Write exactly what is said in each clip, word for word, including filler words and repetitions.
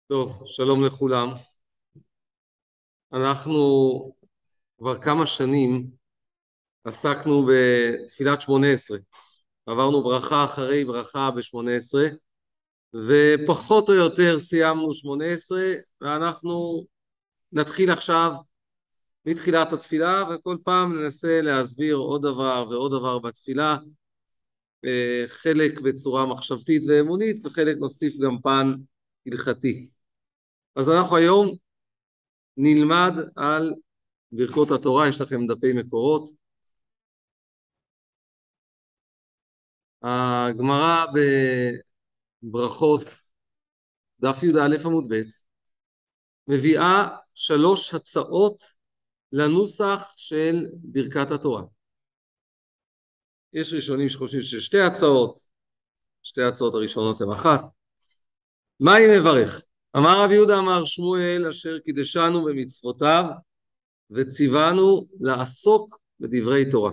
טוב, שלום לכולם. אנחנו כבר כמה שנים עסקנו בתפילת שמונה עשרה. עברנו ברכה אחרי ברכה ב-שמונה עשרה, ופחות או יותר סיימנו שמונה עשרה, ואנחנו נתחיל עכשיו מתחילת התפילה, וכל פעם ננסה להסביר עוד דבר ועוד דבר בתפילה, חלק בצורה מחשבתית ואמונית, וחלק נוסיף גם פן הלכתי. אז אנחנו היום נלמד על ברכות התורה. יש לכם דפי מקורות. הגמרא בברכות דף י"א עמוד ב' מביאה שלוש הצעות לנוסח של ברכת התורה. יש ראשונים שחושבים ששתי הצעות, שתי הצעות הראשונות הן אחת. מה היא מברך? אמר רבי יהודה אמר שמואל אשר קידשנו במצוותיו וציוונו לעסוק בדברי תורה.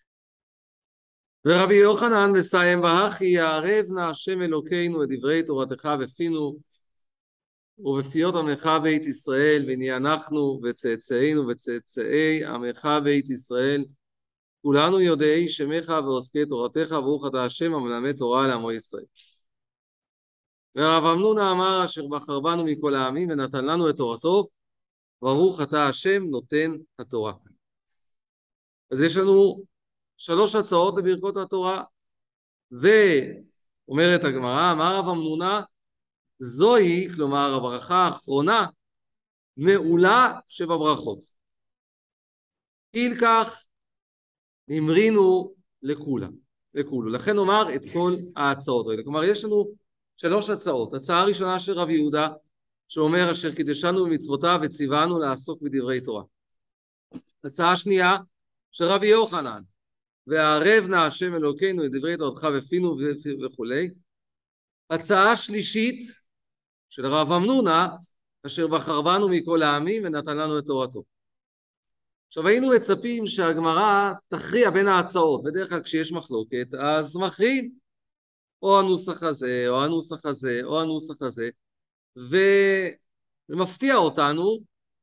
ורבי יוחנן מסיים והכי יערב נא השם אלוקינו את דברי תורתך בפינו ובפיות עמך בית ישראל, ונהיה אנחנו וצאצאינו וצאצאי עמך בית ישראל כולנו יודעי שמך ועוסקי תורתך, ברוך אתה השם המלמד תורה לעמו ישראל. ורב אמנונה אמר אשר בחר בנו מכל העמים ונתן לנו את תורתו, ברוך אתה השם נותן התורה. אז יש לנו שלוש הצעות לברכות התורה, ואומרת הגמרא, אמר רב אמנונה, זוהי, כלומר הברכה האחרונה, מעולה שבברכות. אילקח נמרינו לכולה, לכולו. לכן נאמר את כל ההצעות האלה. כלומר, יש לנו שלוש הצעות. הצעה הראשונה של רב יהודה, שאומר אשר קידשנו במצוותיו וציוונו לעסוק בדברי תורה. הצעה שנייה של רבי יוחנן, והערב נא השם אלוקינו את דברי תורתך בפינו וכולי. הצעה שלישית של רב אמנונה, אשר בחר בנו מכל העמים ונתן לנו את תורתו. עכשיו היינו מצפים שהגמרא תכריע בין ההצעות. בדרך כלל כשיש מחלוקת אז מכריעים, או הנוסח הזה או הנוסח הזה או הנוסח הזה, ומפתיע אותנו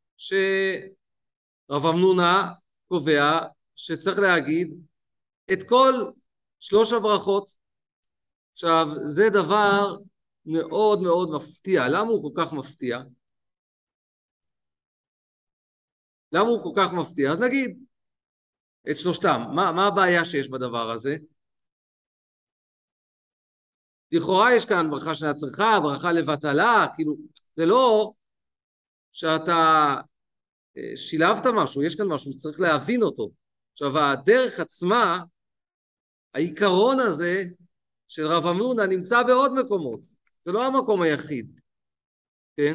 שרב אמנונה קובע שצריך להגיד את כל שלוש הברכות. עכשיו זה דבר מאוד מאוד מפתיע. למה הוא כל כך מפתיע? למה הוא כל כך מפתיע? אז נגיד את שלושתם. מה, מה הבעיה שיש בדבר הזה? לכאורה יש כאן ברכה שנה צריכה, ברכה לבטלה, כאילו זה לא שאתה שילבת משהו, יש כאן משהו שצריך להבין אותו. עכשיו הדרך עצמה, העיקרון הזה של רב אמנונה נמצא בעוד מקומות, זה לא המקום היחיד, כן?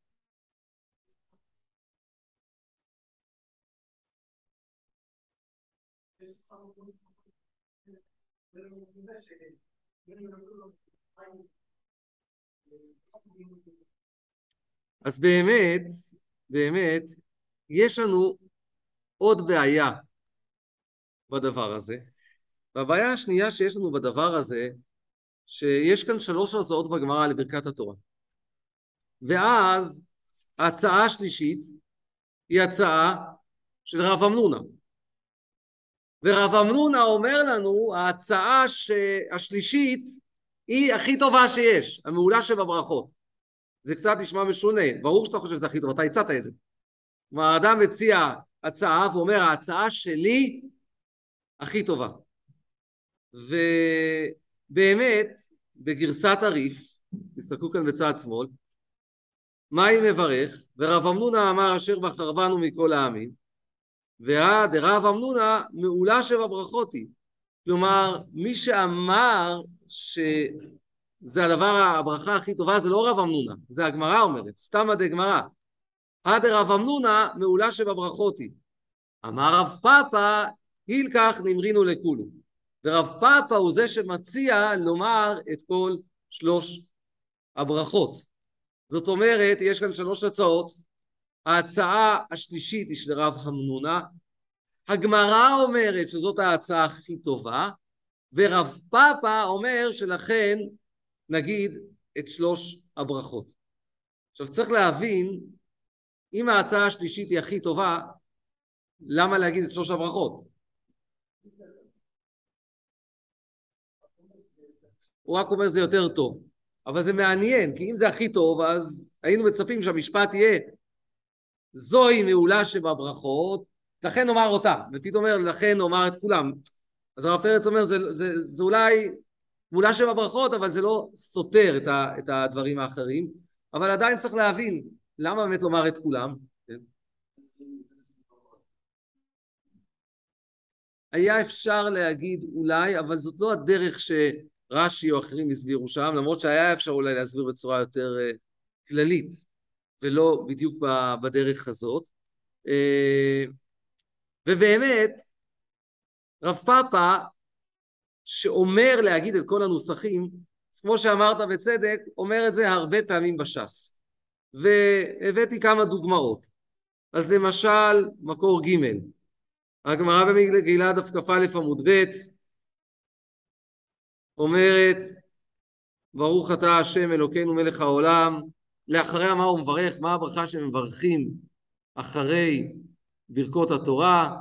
אז באמת, באמת, יש לנו עוד בעיה בדבר הזה. והבעיה השנייה שיש לנו בדבר הזה, שיש כאן שלוש הרצאות בגמרא לברכת התורה. ואז ההצעה השלישית היא הצעה של רב אמנונה. ורב אמנונה אומר לנו, ההצעה השלישית היא הכי טובה שיש, המעולה שבברכות. זה קצת נשמע משונה, ברור שאתה חושב שזה הכי טוב, אתה הצעת את זה. כלומר, האדם מציע הצעה ואומר, ההצעה שלי הכי טובה. ובאמת, בגרסת הריף, תסתכלו כאן בצד שמאל, מה היא מברך? ורב אמנונה אמר אשר בחר בנו מכל העמים, ועד רב אמנונה מעולה שבברכות היא. כלומר, מי שאמר שזה הדבר, הברכה הכי טובה, זה לא רב אמנונה, זה הגמרא אומרת, סתם עד הגמרא. עד רב אמנונה מעולה שבברכות היא. אמר רב פאפא, הילקח נמרינו לכולו. ורב פאפא הוא זה שמציע לומר את כל שלוש הברכות. זאת אומרת, יש כאן שלוש הצעות. ההצעה השלישית היא של רב אמנונה. הגמרא אומרת שזאת ההצעה הכי טובה, ורב פאפא אומר שלכן נגיד את שלוש הברכות. עכשיו צריך להבין, אם ההצעה השלישית היא הכי טובה, למה להגיד את שלוש הברכות? הוא רק אומר זה יותר טוב. אבל זה מעניין, כי אם זה הכי טוב, אז היינו מצפים שהמשפט יהיה, זוהי מעולה שבברכות, לכן נאמר אותה. ופתאום אומר, לכן נאמר את כולם. אז הרב פרץ אומר, זה, זה, זה אולי מעולה שבברכות, אבל זה לא סותר את, ה, את הדברים האחרים. אבל עדיין צריך להבין, למה באמת לומר את כולם? היה אפשר להגיד אולי, אבל זאת לא הדרך שרש"י או אחרים הסבירו שם, למרות שהיה אפשר אולי להסביר בצורה יותר uh, כללית, ולא בדיוק בדרך הזאת. Uh, ובאמת, רב פאפא, שאומר להגיד את כל הנוסחים, כמו שאמרת בצדק, אומר את זה הרבה פעמים בש"ס. והבאתי כמה דוגמאות. אז למשל, מקור ג' הגמרא במגילה דף כ"א עמוד ב' אומרת, ברוך אתה השם אלוקינו מלך העולם, לאחריה מה הוא מברך, מה הברכה שמברכים אחרי ברכות התורה,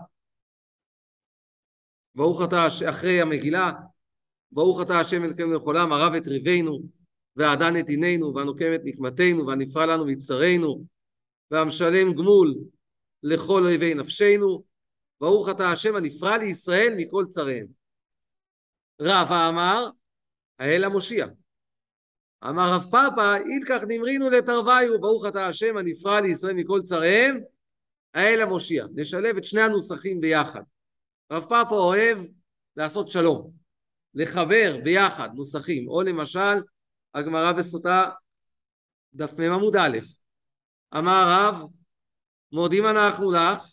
ברוך אתה אחרי המגילה, ברוך אתה השם אלוקינו מלך העולם, הרב את ריבנו, והעדן את עינינו, והנוקם את נקמתנו, והנפרע לנו מצרינו, והמשלם גמול לכל אויבי נפשנו, ברוך אתה השם הנפרע לישראל מכל צריהם. רבא אמר, האל המושיע. אמר רב פאפא, אילקח נמרינו לתרוויו, ברוך אתה השם הנפרע לישראל מכל צריהם, האל המושיע. נשלב את שני הנוסחים ביחד. רב פאפא אוהב לעשות שלום, לחבר ביחד נוסחים, או למשל, הגמרא בסוטה, דף מ' עמוד א', אמר רב, מודים אנחנו לך,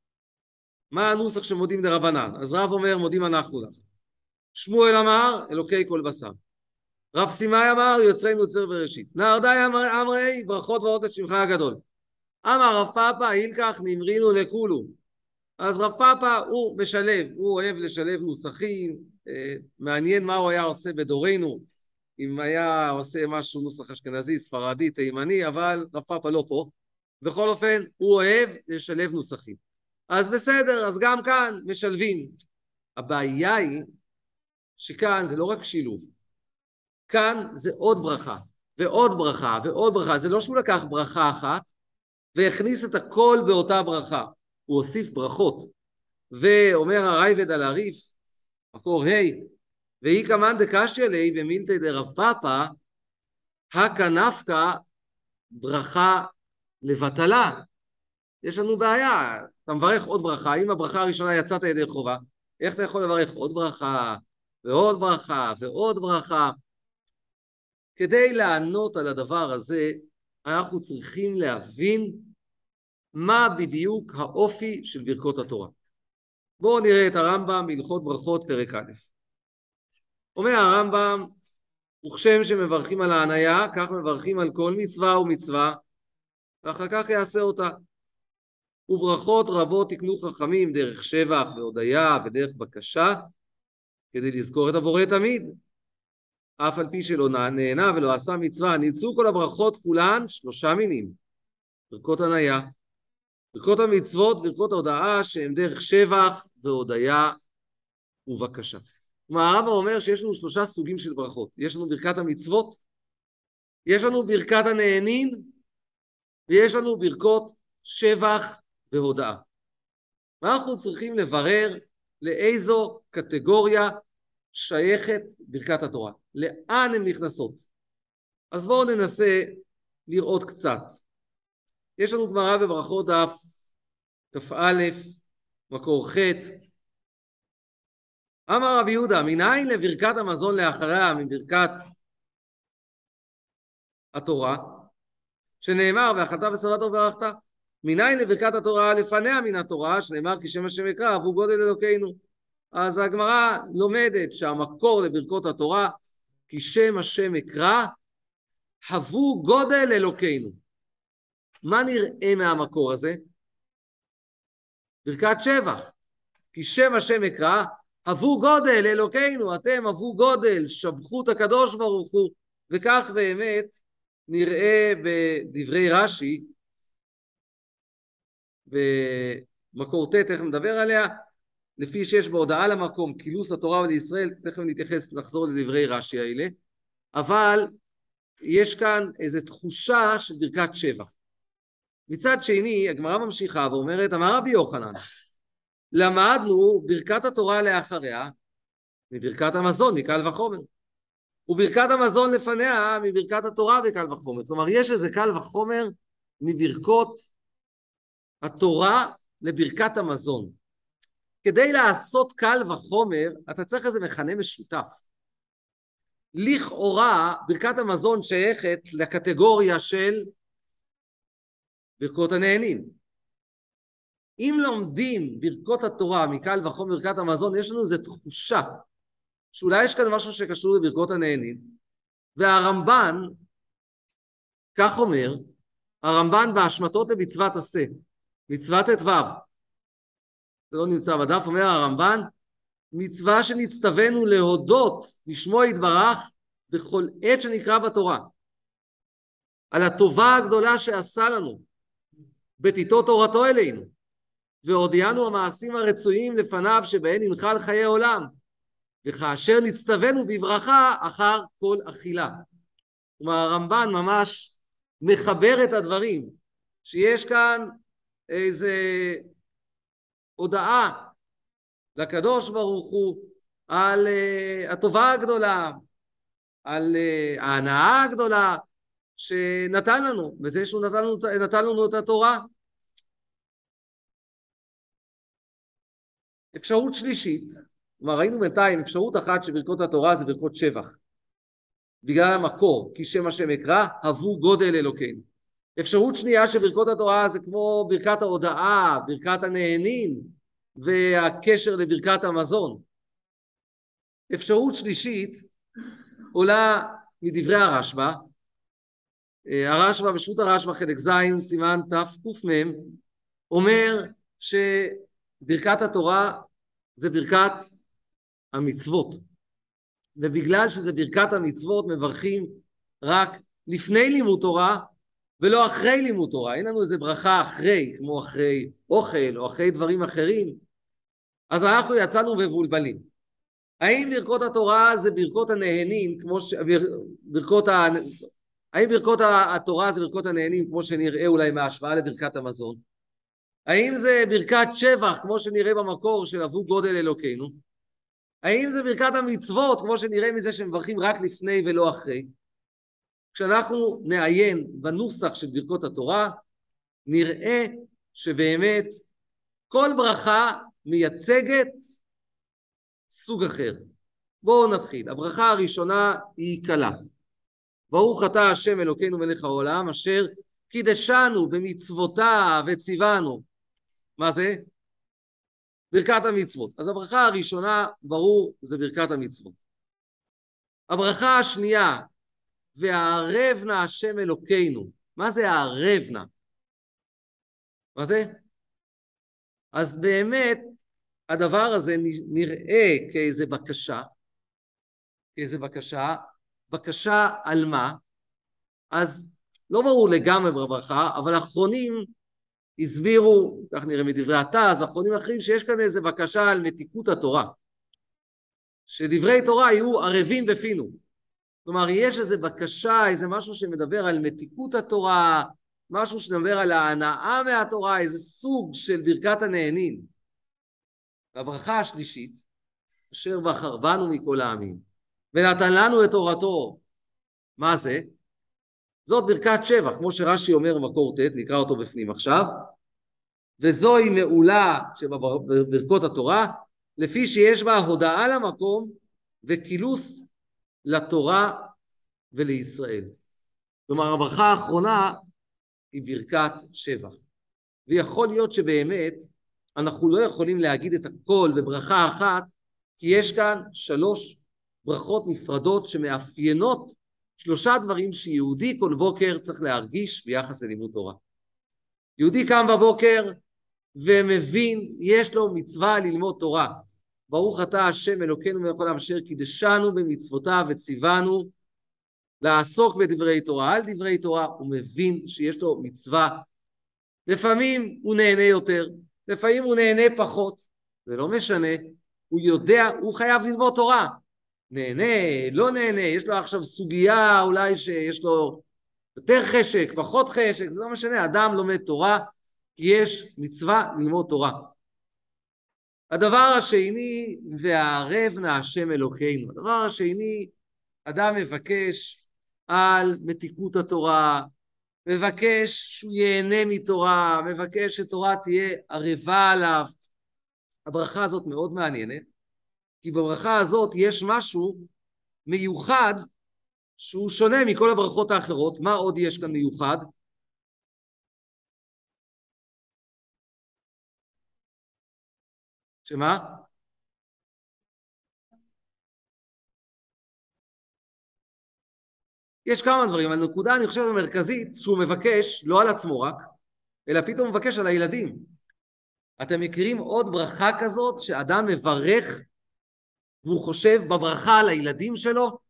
מה הנוסח שמודים דרבנן? אז רב אומר, מודים אנחנו לך. שמואל אמר, אלוקי כל בשר. רב סימאי אמר, יוצרנו יוצר בראשית. נהרדאי אמר, אמרי, ברכות ואות את שמך הגדול. אמר רב פאפא, אילקח נמרינו לכולו. אז רב פאפא הוא משלב, הוא אוהב לשלב נוסחים, אה, מעניין מה הוא היה עושה בדורנו, אם היה עושה משהו נוסח אשכנזי, ספרדי, תימני, אבל רב פאפא לא פה. בכל אופן, הוא אוהב לשלב נוסחים. אז בסדר, אז גם כאן משלבים. הבעיה היא שכאן זה לא רק שילוב, כאן זה עוד ברכה, ועוד ברכה, ועוד ברכה. זה לא שהוא לקח ברכה אחת, והכניס את הכל באותה ברכה. הוא הוסיף ברכות. ואומר הרייבד על הריף, מקור ה' ואי כמן דקשיא ליה במילתא דרב פאפא, הקא נפקא ברכה לבטלה. יש לנו בעיה, אתה מברך עוד ברכה, אם הברכה הראשונה יצאת ידי חובה, איך אתה יכול לברך עוד ברכה, ועוד ברכה, ועוד ברכה? כדי לענות על הדבר הזה, אנחנו צריכים להבין מה בדיוק האופי של ברכות התורה. בואו נראה את הרמב"ם בהלכות ברכות פרק א'. אומר הרמב"ם, וכשם שמברכים על ההניה, כך מברכים על כל מצווה ומצווה, ואחר כך יעשה אותה. וברכות רבות תקנו חכמים דרך שבח והודיה ודרך בקשה, כדי לזכור את הבורא תמיד. אף על פי שלא נהנה ולא עשה מצווה, נמצאו כל הברכות כולן שלושה מינים. ברכות הניה, ברכות המצוות, ברכות ההודאה, שהן דרך שבח והודיה ובקשה. כלומר, הרמב"ם אומר שיש לנו שלושה סוגים של ברכות. יש לנו ברכת המצוות, יש לנו ברכת הנהנין, ויש לנו ברכות שבח והודאה. ואנחנו צריכים לברר לאיזו קטגוריה שייכת ברכת התורה. לאן הן נכנסות? אז בואו ננסה לראות קצת. יש לנו גמרא בברכות דף כ"א, מקור ח'. אמר רב יהודה, מנין לברכת המזון לאחריה מברכת התורה, שנאמר ואכלת ושבעת וברכת? מנין לברכת התורה לפניה מן התורה, שנאמר כי שם השם יקרא אף הוא גודל אלוקינו? אז הגמרא לומדת שהמקור לברכות התורה, כי שם השם יקרא, הבו גודל אלוקינו. מה נראה מהמקור הזה? ברכת שבח. כי שם השם יקרא, הבו גודל אלוקינו, אתם הבו גודל, שבחו את הקדוש ברוך הוא, וכך באמת נראה בדברי רש"י, במקור ט', תכף נדבר עליה, לפי שיש בהודעה למקום כילוס התורה ולישראל, תכף נתייחס, נחזור לדברי רש"י האלה, אבל יש כאן איזו תחושה של ברכת שבח. מצד שני, הגמרא ממשיכה ואומרת, אמר רבי יוחנן, למדנו ברכת התורה לאחריה, מברכת המזון, מקל וחומר. וברכת המזון לפניה, מברכת התורה וקל וחומר. כלומר, יש איזה קל וחומר מברכות התורה לברכת המזון. כדי לעשות קל וחומר, אתה צריך איזה מכנה משותף. לכאורה, ברכת המזון שייכת לקטגוריה של ברכות הנהנים. אם לומדים ברכות התורה מקל וחומר ברכת המזון, יש לנו איזו תחושה שאולי יש כאן משהו שקשור לברכות הנהנים, והרמב"ן, כך אומר, הרמב"ן בהשמטות למצוות עשה, מצוות ט"ו, זה לא נמצא בדף, אומר הרמב"ן, מצווה שנצטווינו להודות, לשמוע יתברך, בכל עת שנקרא בתורה, על הטובה הגדולה שעשה לנו, בתיתו תורתו אלינו, והודיענו המעשים הרצויים לפניו שבהן ינחל חיי עולם, וכאשר נצטווינו בברכה אחר כל אכילה. כלומר, הרמב"ן ממש מחבר את הדברים, שיש כאן איזה הודעה לקדוש ברוך הוא על uh, הטובה הגדולה, על uh, ההנאה הגדולה שנתן לנו, בזה שהוא נתן לנו, נתן לנו את התורה. אפשרות שלישית, כלומר ראינו בינתיים אפשרות אחת שברכות התורה זה ברכות שבח, בגלל המקור, כי שם השם אקרא, הבו גודל אלוקינו. אפשרות שנייה שברכות התורה זה כמו ברכת ההודעה, ברכת הנהנים, והקשר לברכת המזון. אפשרות שלישית עולה מדברי הרשב"א, הרשב"א בשו"ת הרשב"א חלק ז' סימן תק"מ, אומר שברכת התורה זה ברכת המצוות, ובגלל שזה ברכת המצוות מברכים רק לפני לימוד תורה ולא אחרי לימוד תורה. אין לנו איזה ברכה אחרי, כמו אחרי אוכל או אחרי דברים אחרים, אז אנחנו יצאנו מבולבלים. האם ברכות התורה זה ברכות הנהנים, כמו ש... ברכות ה... האם ברכות התורה זה ברכות הנהנים, כמו שנראה אולי מההשוואה לברכת המזון? האם זה ברכת שבח, כמו שנראה במקור של הבו גודל אלוקינו? האם זה ברכת המצוות, כמו שנראה מזה שמברכים רק לפני ולא אחרי? כשאנחנו נעיין בנוסח של ברכות התורה, נראה שבאמת כל ברכה מייצגת סוג אחר. בואו נתחיל. הברכה הראשונה היא קלה. ברוך אתה השם אלוקינו מלך העולם, אשר קידשנו במצוותיו וציוונו. מה זה? ברכת המצוות. אז הברכה הראשונה, ברור, זה ברכת המצוות. הברכה השנייה, והערב נא השם אלוקינו. מה זה הערב נא? מה זה? אז באמת, הדבר הזה נראה כאיזה בקשה, כאיזה בקשה, בקשה על מה? אז לא ברור לגמרי בברכה, אבל האחרונים הסבירו, כך נראה מדברי התז, האחרונים אחרים, שיש כאן איזה בקשה על מתיקות התורה, שדברי תורה יהיו ערבים בפינו. כלומר, יש איזה בקשה, איזה משהו שמדבר על מתיקות התורה, משהו שמדבר על ההנאה מהתורה, איזה סוג של ברכת הנהנים. והברכה השלישית, אשר בחר בנו מכל העמים, ונתן לנו את תורתו. מה זה? זאת ברכת שבח, כמו שרש"י אומר במקור ט', נקרא אותו בפנים עכשיו, וזוהי מעולה שבברכות התורה, לפי שיש בה הודעה למקום וכילוס לתורה ולישראל. כלומר, הברכה האחרונה היא ברכת שבח. ויכול להיות שבאמת אנחנו לא יכולים להגיד את הכל בברכה אחת, כי יש כאן שלוש ברכות נפרדות שמאפיינות שלושה דברים שיהודי כל בוקר צריך להרגיש ביחס ללימוד תורה. יהודי קם בבוקר ומבין, יש לו מצווה ללמוד תורה. ברוך אתה השם אלוקינו מלך העולם אשר קידשנו במצוותיו וציוונו, לעסוק בדברי תורה, על דברי תורה, הוא מבין שיש לו מצווה. לפעמים הוא נהנה יותר, לפעמים הוא נהנה פחות, זה לא משנה, הוא יודע, הוא חייב ללמוד תורה. נהנה, לא נהנה, יש לו עכשיו סוגיה אולי שיש לו יותר חשק, פחות חשק, זה לא משנה, אדם לומד תורה, כי יש מצווה ללמוד תורה. הדבר השני, והערב נא השם אלוקינו. הדבר השני, אדם מבקש על מתיקות התורה, מבקש שהוא ייהנה מתורה, מבקש שתורה תהיה ערבה עליו. הברכה הזאת מאוד מעניינת, כי בברכה הזאת יש משהו מיוחד שהוא שונה מכל הברכות האחרות. מה עוד יש כאן מיוחד? שמה? יש כמה דברים, אבל נקודה אני חושב המרכזית שהוא מבקש לא על עצמו רק, אלא פתאום מבקש על הילדים. אתם מכירים עוד ברכה כזאת שאדם מברך והוא חושב בברכה על הילדים שלו?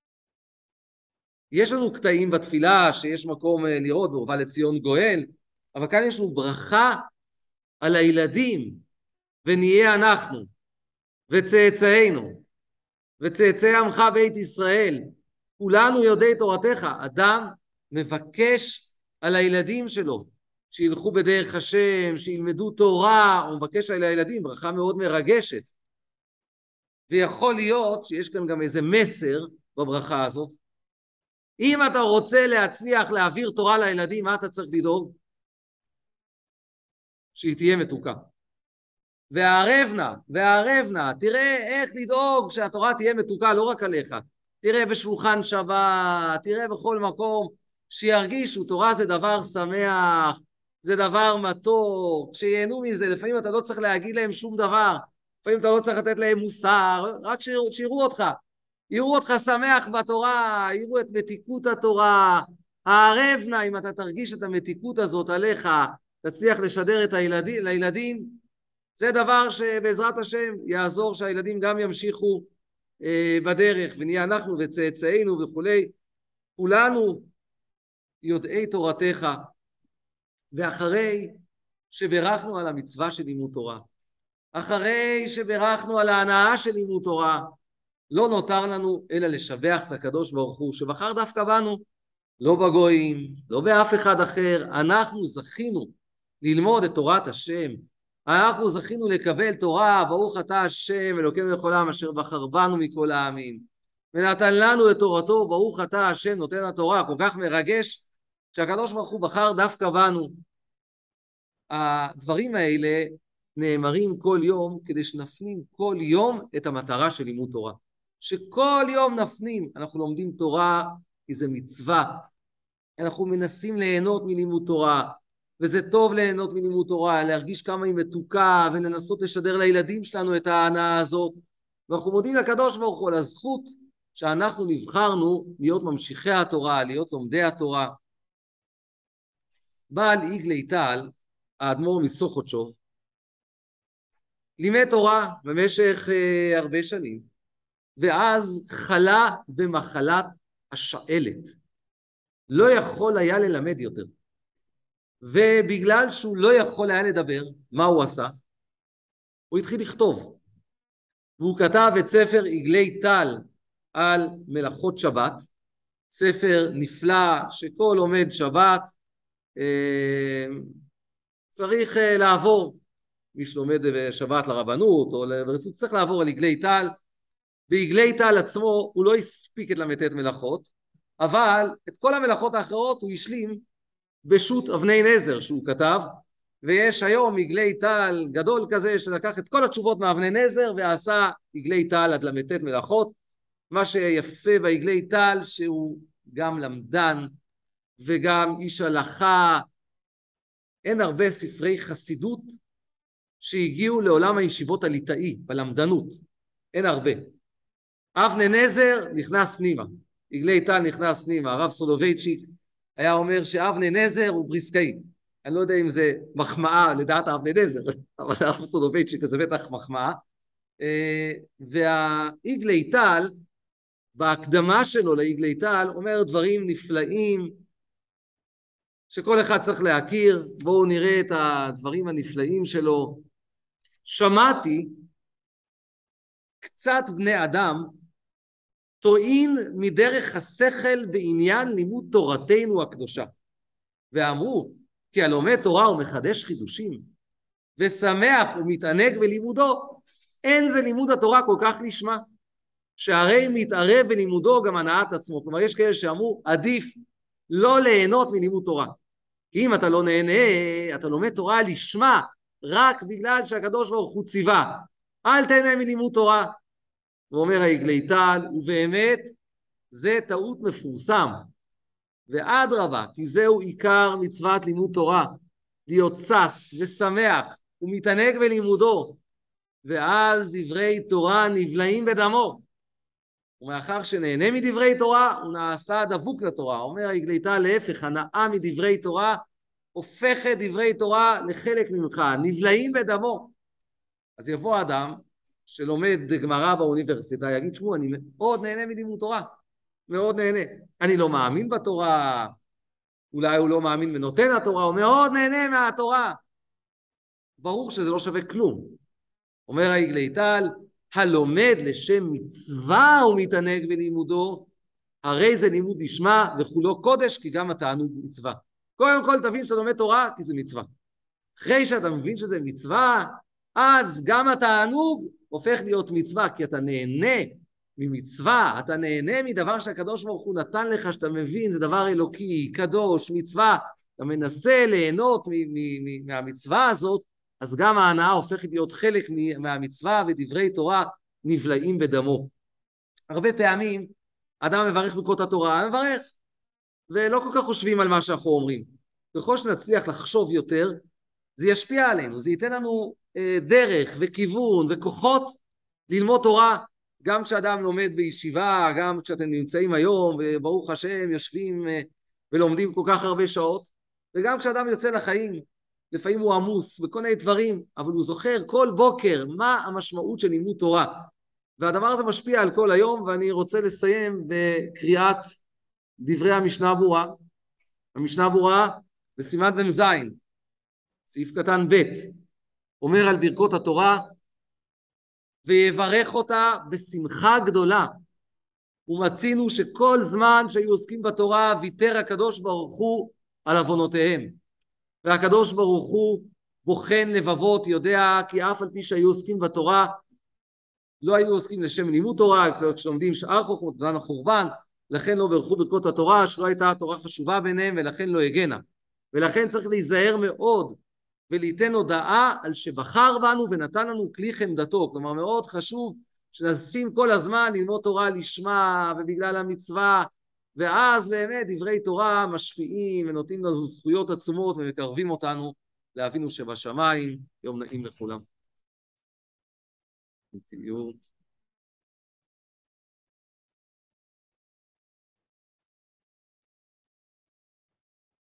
יש לנו קטעים בתפילה שיש מקום לראות, ובא לציון גואל, אבל כאן יש לנו ברכה על הילדים, ונהיה אנחנו, וצאצאינו, וצאצאי עמך בית ישראל, כולנו יודעי תורתך. אדם מבקש על הילדים שלו, שילכו בדרך השם, שילמדו תורה, הוא מבקש על הילדים, ברכה מאוד מרגשת. ויכול להיות שיש כאן גם איזה מסר בברכה הזאת. אם אתה רוצה להצליח להעביר תורה לילדים, מה אתה צריך לדאוג? שהיא תהיה מתוקה. והערב נא, והערב נא, תראה איך לדאוג שהתורה תהיה מתוקה לא רק עליך. תראה בשולחן שבת, תראה בכל מקום, שירגישו תורה זה דבר שמח, זה דבר מתוק, שיהנו מזה. לפעמים אתה לא צריך להגיד להם שום דבר, לפעמים אתה לא צריך לתת להם מוסר, רק שיראו, שיראו אותך. יראו אותך שמח בתורה, יראו את מתיקות התורה. הערב נא, אם אתה תרגיש את המתיקות הזאת עליך, תצליח לשדר את הילדים, לילדים, זה דבר שבעזרת השם יעזור שהילדים גם ימשיכו אה, בדרך, ונהיה אנחנו וצאצאינו וכולי, כולנו יודעי תורתך. ואחרי שברכנו על המצווה של לימוד תורה, אחרי שברכנו על ההנאה של לימוד תורה, לא נותר לנו אלא לשבח את הקדוש ברוך הוא שבחר דווקא בנו, לא בגויים, לא באף אחד אחר. אנחנו זכינו ללמוד את תורת השם, אנחנו זכינו לקבל תורה. ברוך אתה השם אלוקינו לכל העם אשר בחר בנו מכל העמים ונתן לנו את תורתו. ברוך אתה השם נותן התורה. כל כך מרגש שהקדוש ברוך הוא בחר דווקא בנו. הדברים האלה נאמרים כל יום כדי שנפנים כל יום את המטרה של לימוד תורה, שכל יום נפנים אנחנו לומדים תורה כי זה מצווה, אנחנו מנסים ליהנות מלימוד תורה, וזה טוב ליהנות מלימוד תורה, להרגיש כמה היא מתוקה, ולנסות לשדר לילדים שלנו את ההנאה הזאת. ואנחנו מודים לקדוש ברוך הוא על הזכות שאנחנו נבחרנו להיות ממשיכי התורה, להיות לומדי התורה. בעל איגלי טל, האדמו"ר מסוכותשוב, לימד תורה במשך אה, הרבה שנים, ואז חלה במחלת השעלת, לא יכול היה ללמד יותר. ובגלל שהוא לא יכול היה לדבר, מה הוא עשה? הוא התחיל לכתוב. והוא כתב את ספר עגלי טל על מלאכות שבת, ספר נפלא שכל לומד שבת אה, צריך אה, לעבור. מי שלומד בשבת לרבנות או לברצות צריך לעבור על עגלי טל. בעגלי טל עצמו הוא לא הספיק את למתת מלאכות, אבל את כל המלאכות האחרות הוא השלים בשו"ת אבני נזר שהוא כתב, ויש היום עגלי טל גדול כזה שלקח את כל התשובות מאבני נזר ועשה עגלי טל עד למתת מלאכות. מה שיפה בעגלי טל שהוא גם למדן וגם איש הלכה. אין הרבה ספרי חסידות שהגיעו לעולם הישיבות הליטאי בלמדנות, אין הרבה. אבני נזר נכנס פנימה, עגלי טל נכנס פנימה. הרב סולובייצ'יק היה אומר שאבני נזר הוא בריסקאי. אני לא יודע אם זה מחמאה לדעת אבני נזר, אבל הרב סולובייצ'יק זה בטח מחמאה. והעגלי טל בהקדמה שלו לעגלי-תל אומר דברים נפלאים שכל אחד צריך להכיר. בואו נראה את הדברים הנפלאים שלו. שמעתי קצת בני אדם טועין מדרך השכל בעניין לימוד תורתנו הקדושה, ואמרו כי הלומד תורה ומחדש חידושים ושמח ומתענג בלימודו, אין זה לימוד התורה כל כך לשמה, שהרי מתערב בלימודו גם הנעת עצמו. כלומר, יש כאלה שאמרו עדיף לא ליהנות מלימוד תורה, כי אם אתה לא נהנה, אתה לומד תורה לשמה רק בגלל שהקדוש ברוך הוא ציווה אל תהנה מלימוד תורה. ואומר העגלי-תל, ובאמת זה טעות מפורסם, ואדרבה, כי זהו עיקר מצוות לימוד תורה, להיות שש ושמח ומתענג בלימודו, ואז דברי תורה נבלעים בדמו, ומאחר שנהנה מדברי תורה הוא נעשה דבוק לתורה. אומר העגלי-תל, להפך, הנאה מדברי תורה הופכת דברי תורה לחלק ממך, נבלעים בדמו. אז יבוא אדם שלומד גמרא באוניברסיטה, יגיד, שמו, אני מאוד נהנה מלימוד תורה, מאוד נהנה, אני לא מאמין בתורה, אולי הוא לא מאמין ונותן התורה, הוא מאוד נהנה מהתורה. ברור שזה לא שווה כלום. אומר העגלי-תל, הלומד לשם מצווה ומתענג בלימודו, הרי זה לימוד לשמה וכולו קודש, כי גם התענוג מצווה. קודם כל תבין שאתה לומד תורה כי זה מצווה. אחרי שאתה מבין שזה מצווה, אז גם התענוג הופך להיות מצווה, כי אתה נהנה ממצווה, אתה נהנה מדבר שהקדוש ברוך הוא נתן לך, שאתה מבין, זה דבר אלוקי, קדוש, מצווה, אתה מנסה ליהנות מ- מ- מהמצווה הזאת, אז גם ההנאה הופכת להיות חלק מהמצווה, ודברי תורה נבלעים בדמו. הרבה פעמים אדם מברך ברכות התורה, מברך, ולא כל כך חושבים על מה שאנחנו אומרים. ככל שנצליח לחשוב יותר, זה ישפיע עלינו, זה ייתן לנו אה, דרך וכיוון וכוחות ללמוד תורה, גם כשאדם לומד בישיבה, גם כשאתם נמצאים היום, וברוך השם יושבים אה, ולומדים כל כך הרבה שעות, וגם כשאדם יוצא לחיים, לפעמים הוא עמוס בכל מיני דברים, אבל הוא זוכר כל בוקר מה המשמעות של לימוד תורה. והדבר הזה משפיע על כל היום, ואני רוצה לסיים בקריאת דברי המשנה ברורה. המשנה ברורה בסימן בן זין, סעיף קטן ב', אומר על ברכות התורה, ויברך אותה בשמחה גדולה. ומצינו שכל זמן שהיו עוסקים בתורה, ויתר הקדוש ברוך הוא על עוונותיהם. והקדוש ברוך הוא בוחן לבבות, יודע כי אף על פי שהיו עוסקים בתורה, לא היו עוסקים לשם לימוד תורה, כשלומדים שאר חוכמות, זמן החורבן, לכן לא ברכו ברכות התורה, שלא הייתה התורה חשובה ביניהם, ולכן לא הגנה. ולכן צריך להיזהר מאוד, וליתן הודעה על שבחר בנו ונתן לנו כלי חמדתו. כלומר, מאוד חשוב שנשים כל הזמן ללמוד תורה לשמה ובגלל המצווה, ואז באמת דברי תורה משפיעים ונותנים לנו זכויות עצומות ומקרבים אותנו לאבינו שבשמיים. יום נעים לכולם. תהיו